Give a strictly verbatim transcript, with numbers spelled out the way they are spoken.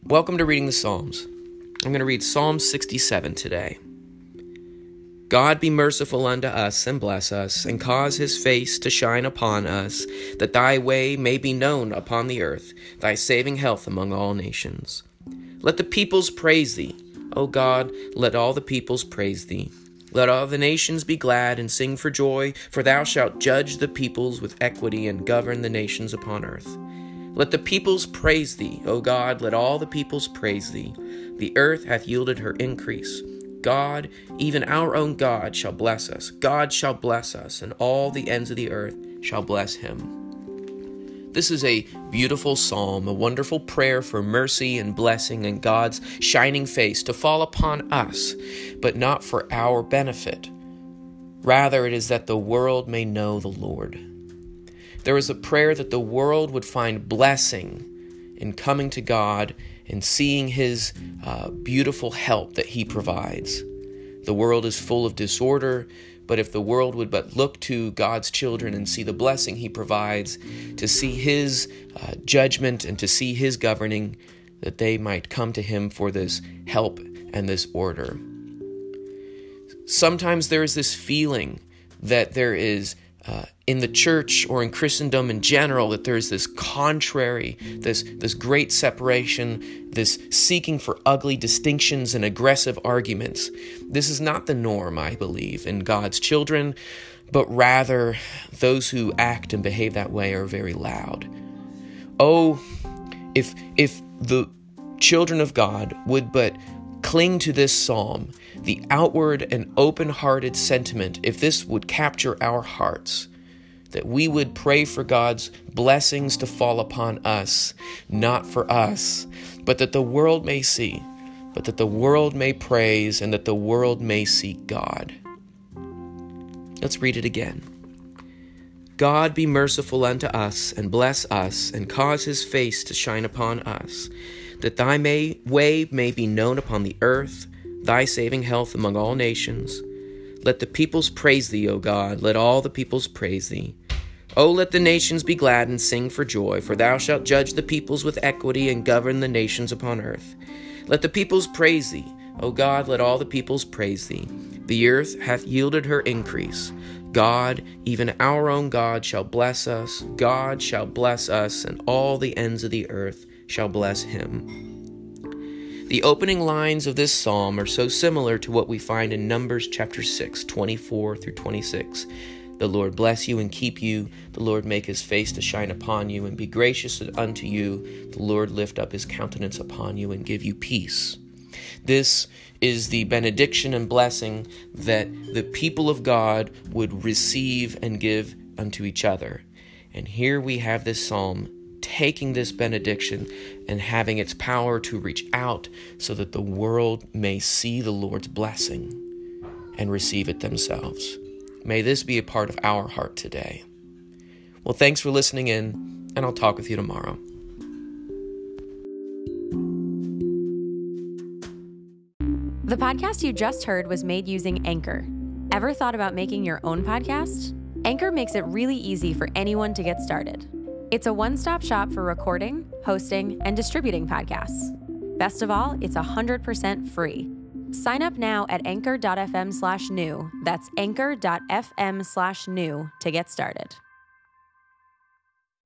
Welcome to Reading the Psalms. I'm going to read Psalm sixty-seven today. God be merciful unto us, and bless us, and cause his face to shine upon us, that thy way may be known upon the earth, thy saving health among all nations. Let the peoples praise thee. O God, let all the peoples praise thee. Let all the nations be glad and sing for joy, for thou shalt judge the peoples with equity and govern the nations upon earth. Let the peoples praise thee, O God, let all the peoples praise thee. The earth hath yielded her increase. God, even our own God, shall bless us. God shall bless us, and all the ends of the earth shall bless him. This is a beautiful psalm, a wonderful prayer for mercy and blessing and God's shining face to fall upon us, but not for our benefit. Rather, it is that the world may know the Lord. There is a prayer that the world would find blessing in coming to God and seeing his uh, beautiful help that he provides. The world is full of disorder, but if the world would but look to God's children and see the blessing he provides, to see his uh, judgment and to see his governing, that they might come to him for this help and this order. Sometimes there is this feeling that there is Uh, in the church or in Christendom in general, that there's this contrary, this, this great separation, this seeking for ugly distinctions and aggressive arguments. This is not the norm, I believe, in God's children, but rather those who act and behave that way are very loud. Oh, if, if the children of God would but cling to this psalm, the outward and open-hearted sentiment, if this would capture our hearts, that we would pray for God's blessings to fall upon us, not for us, but that the world may see, but that the world may praise, and that the world may see God. Let's read it again. God be merciful unto us, and bless us, and cause his face to shine upon us, that thy may, way may be known upon the earth, thy saving health among all nations. Let the peoples praise thee, O God, let all the peoples praise thee. O let the nations be glad and sing for joy, for thou shalt judge the peoples with equity and govern the nations upon earth. Let the peoples praise thee, O God, let all the peoples praise thee. The earth hath yielded her increase. God, even our own God, shall bless us. God shall bless us, and all the ends of the earth shall bless him. The opening lines of this psalm are so similar to what we find in Numbers chapter six, twenty-four through twenty-six. The Lord bless you and keep you. The Lord make his face to shine upon you and be gracious unto you. The Lord lift up his countenance upon you and give you peace. This is the benediction and blessing that the people of God would receive and give unto each other. And here we have this psalm taking this benediction and having its power to reach out so that the world may see the Lord's blessing and receive it themselves. May this be a part of our heart today. Well, thanks for listening in, and I'll talk with you tomorrow. The podcast you just heard was made using Anchor. Ever thought about making your own podcast? Anchor makes it really easy for anyone to get started. It's a one-stop shop for recording, hosting, and distributing podcasts. Best of all, it's one hundred percent free. Sign up now at anchor.fm slash new. That's anchor.fm slash new to get started.